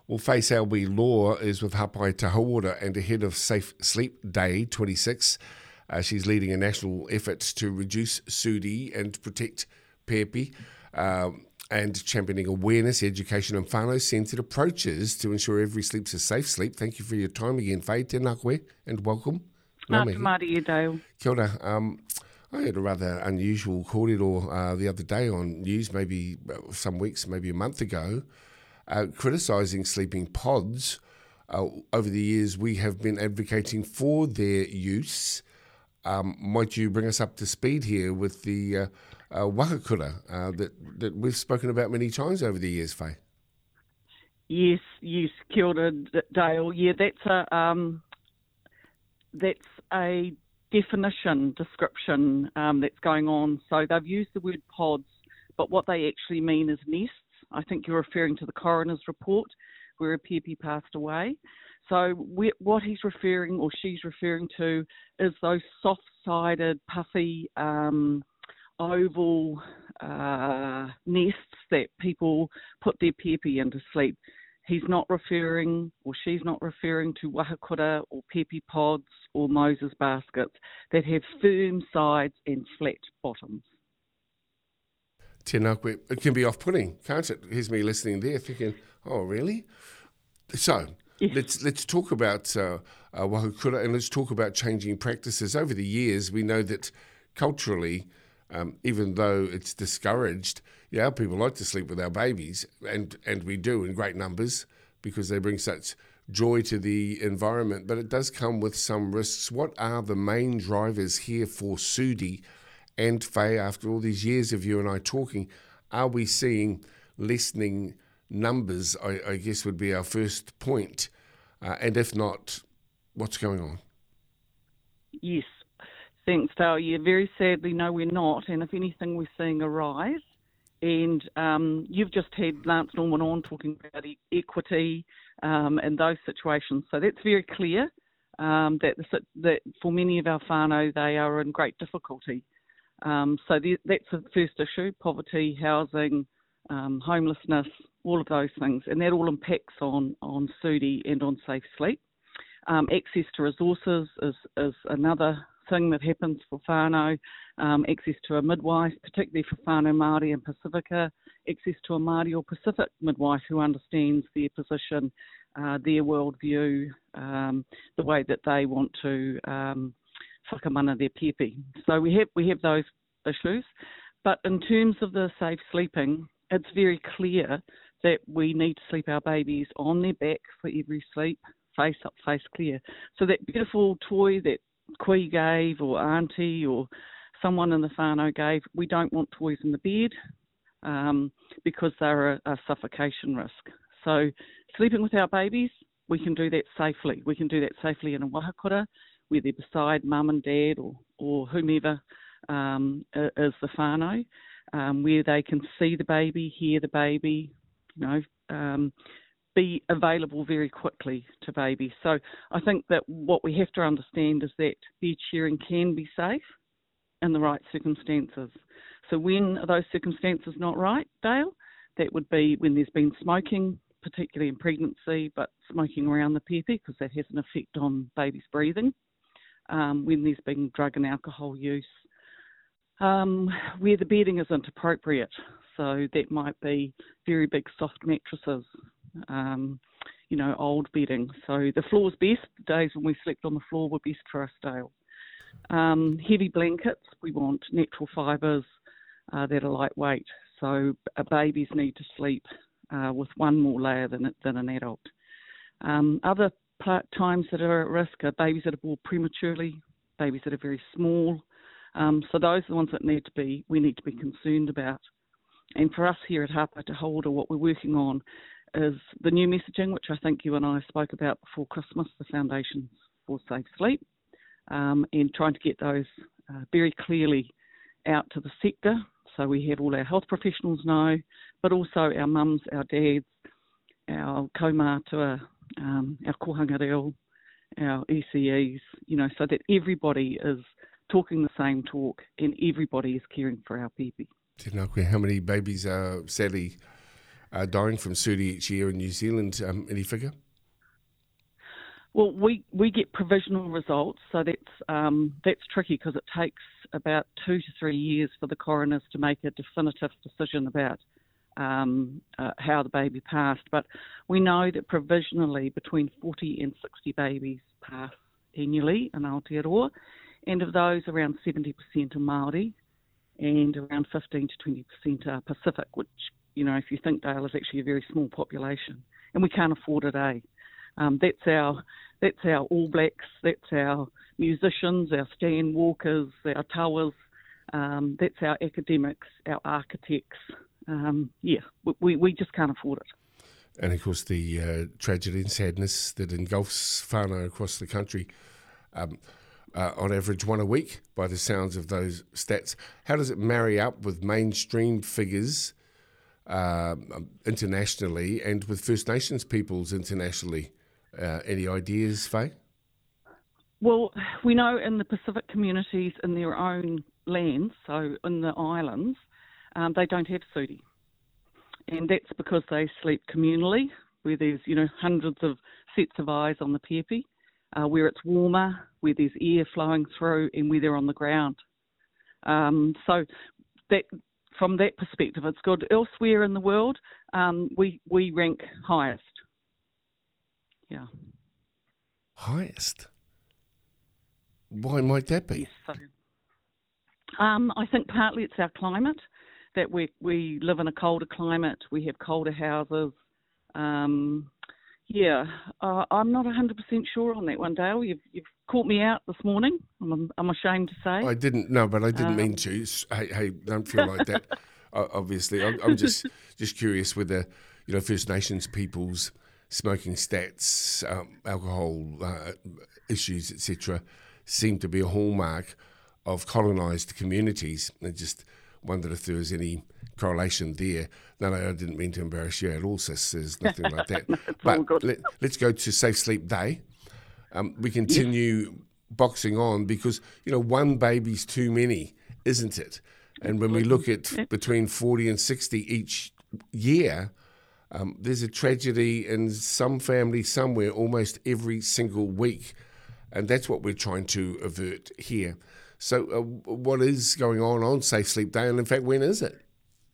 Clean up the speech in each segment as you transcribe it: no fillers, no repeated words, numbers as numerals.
Well, Faye Selby Law is with Hapai Te Hauora and ahead of Safe Sleep Day 26. She's leading a national effort to reduce SUDI and protect pepi, and championing awareness, education and whānau-centred approaches to ensure every sleep's a safe sleep. Thank you for your time again, Faye. Tēnā koe and welcome. Ngā te mārie, Dale. Kia ora. I had a rather unusual kōrero the other day on news, maybe some weeks, maybe a month ago, criticising sleeping pods. Over the years, we have been advocating for their use. Might you bring us up to speed here with the wahakura that we've spoken about many times over the years, Faye? Yes, kia ora, Dale. Yeah, that's a description that's going on. So they've used the word pods, but what they actually mean is nests. I think you're referring to the coroner's report where a pepe passed away. So what he's referring or she's referring to is those soft-sided, puffy, oval nests that people put their pepe in to sleep. He's not referring, or she's not referring to wahakura or pepe pods or Moses baskets that have firm sides and flat bottoms. Tēnā koe. It can be off-putting, can't it? Here's me listening there thinking, oh, really? So yes. Let's talk about wahakura and let's talk about changing practices. Over the years, we know that culturally, even though it's discouraged, our people like to sleep with our babies, and we do in great numbers because they bring such joy to the environment, but it does come with some risks. What are the main drivers here for SUDI? And Faye, after all these years of you and I talking, are we seeing lessening numbers, I guess would be our first point. And if not, what's going on? Yes. Thanks, Dale. Yeah, very sadly, no, we're not. And if anything, we're seeing a rise. And you've just had Lance Norman on talking about equity and those situations. So that's very clear that for many of our whānau, they are in great difficulty. So that's the first issue: poverty, housing, homelessness, all of those things, and that all impacts on SUDI and on safe sleep. Access to resources is another thing that happens for whānau. Access to a midwife, particularly for whānau Māori and Pacifica. Access to a Māori or Pacific midwife who understands their position, their worldview, the way that they want to whakamana their pepe. So we have those issues. But in terms of the safe sleeping, it's very clear that we need to sleep our babies on their back for every sleep, face up, face clear. So that beautiful toy that Kui gave or Auntie or someone in the whānau gave, we don't want toys in the bed because they're a suffocation risk. So sleeping with our babies, we can do that safely. We can do that safely in a wahakura, where they're beside mum and dad or whomever is the whānau, where they can see the baby, hear the baby, be available very quickly to baby. So I think that what we have to understand is that bed sharing can be safe in the right circumstances. So when are those circumstances not right, Dale? That would be when there's been smoking, particularly in pregnancy, but smoking around the pepe because that has an effect on baby's breathing. When there's been drug and alcohol use, where the bedding isn't appropriate. So that might be very big soft mattresses, old bedding. So the floor's best. The days when we slept on the floor were best for us, Dale. Heavy blankets, we want natural fibres that are lightweight. So babies need to sleep with one more layer than an adult. Other times that are at risk are babies that are born prematurely, babies that are very small. So those are the ones that we need to be concerned about. And for us here at Hapai Te Hauora, what we're working on is the new messaging, which I think you and I spoke about before Christmas, the Foundations for Safe Sleep, and trying to get those very clearly out to the sector. So we have all our health professionals know, but also our mums, our dads, our kaumātua, our kohanga reo, our ECEs, so that everybody is talking the same talk and everybody is caring for our pepe. How many babies are sadly dying from Sudi each year in New Zealand. Any figure? Well, we get provisional results, so that's tricky because it takes about 2 to 3 years for the coroners to make a definitive decision about how the baby passed. But we know that provisionally between 40 and 60 babies pass annually in Aotearoa, and of those around 70% are Māori and around 15 to 20% are Pacific, which, if you think, Dale, is actually a very small population, and we can't afford it, eh? That's our All Blacks, that's our musicians, our stand walkers, our towers, that's our academics, our architects. We just can't afford it. And of course the tragedy and sadness that engulfs whānau across the country, on average one a week by the sounds of those stats. How does it marry up with mainstream figures internationally and with First Nations peoples internationally? Any ideas, Faye? Well, we know in the Pacific communities in their own lands, so in the islands, they don't have Sudi. And that's because they sleep communally, where there's, hundreds of sets of eyes on the pepe, where it's warmer, where there's air flowing through, and where they're on the ground. So that, from that perspective, it's good. Elsewhere in the world, we rank highest. Yeah. Highest? Why might that be? Yes, so, I think partly it's our climate, that we live in a colder climate, we have colder houses. I'm not 100% sure on that one, Dale. You've caught me out this morning, I'm ashamed to say. I didn't mean to. Hey, don't feel like that. Obviously, I'm just curious whether, First Nations people's smoking stats, alcohol issues, etc., seem to be a hallmark of colonised communities. I just wondered if there was any correlation there. No, I didn't mean to embarrass you at all, sis. There's nothing like that. But let's go to Safe Sleep Day. We continue boxing on because, one baby's too many, isn't it? And when we look at between 40 and 60 each year, there's a tragedy in some family somewhere almost every single week. And that's what we're trying to avert here. So what is going on Safe Sleep Day? And in fact, when is it?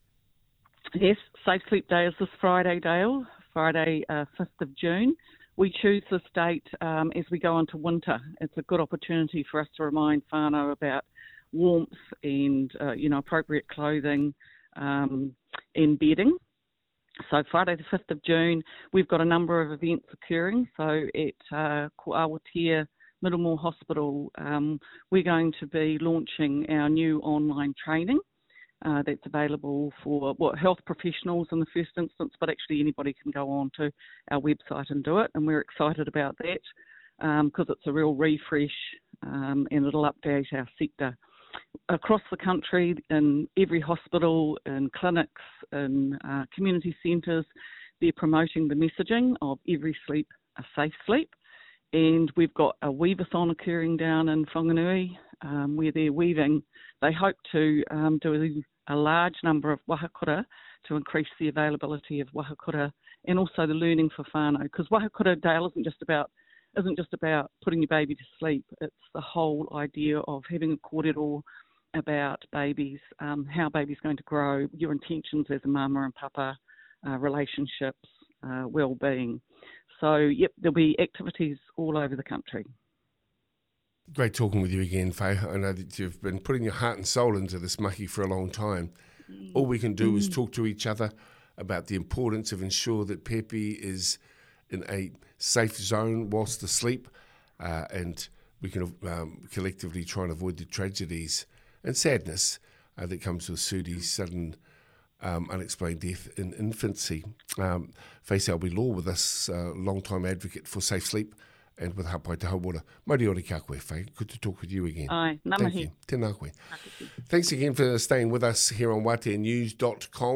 Yes, Safe Sleep Day is this Friday, Dale, Friday 5th of June. We choose this date as we go into winter. It's a good opportunity for us to remind whānau about warmth and, appropriate clothing and bedding. So Friday the 5th of June, we've got a number of events occurring. So at Ko Awatea Middlemore Hospital, we're going to be launching our new online training that's available for health professionals in the first instance, but actually anybody can go on to our website and do it. And we're excited about that because it's a real refresh and it'll update our sector. Across the country, in every hospital, in clinics, in community centres, they're promoting the messaging of every sleep a safe sleep. And we've got a weave-a-thon occurring down in Whanganui where they're weaving. They hope to do a large number of wahakura to increase the availability of wahakura and also the learning for whānau. Because wahakura, Dale, isn't just about putting your baby to sleep. It's the whole idea of having a kōrero about babies, how baby's going to grow, your intentions as a mama and papa, relationships, well-being. So, there'll be activities all over the country. Great talking with you again, Faye. I know that you've been putting your heart and soul into this mahi for a long time. All we can do is talk to each other about the importance of ensure that Pepe is in a safe zone whilst asleep, and we can collectively try and avoid the tragedies and sadness that comes with Sudi's sudden unexplained death in infancy. Faye Selby-Law with us, long-time advocate for safe sleep, and with Hapai Te Hauora. Mauri ori ka koe, Faye. Good to talk with you again. Ai, Thank you. Tēnā koe. Thanks again for staying with us here on watenews.com.